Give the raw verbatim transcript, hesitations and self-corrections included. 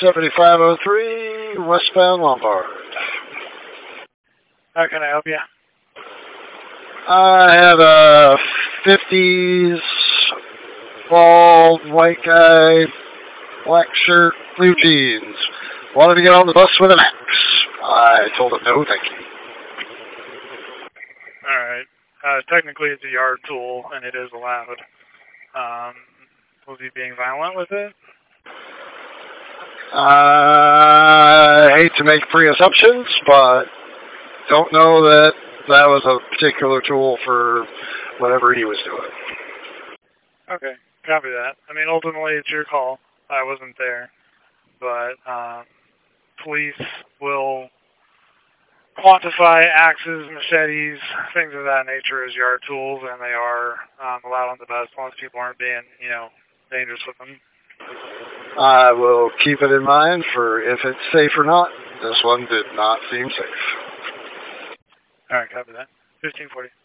seventy-five oh three, westbound Lombard. How can I help you? I have a fifties, bald, white guy, black shirt, blue jeans. Wanted to get on the bus with an axe. I told him no, thank you. Alright. Uh, technically it's a yard tool, and it is allowed. Um, was he being violent with it? I hate to make pre-assumptions, but don't know that that was a particular tool for whatever he was doing. Okay, copy that. I mean, ultimately it's your call. I wasn't there. But um, police will quantify axes, machetes, things of that nature as yard tools, and they are um, allowed on the bus as long as people aren't being, you know, dangerous with them. I will keep it in mind for if it's safe or not. This one did not seem safe. All right, copy that. fifteen forty.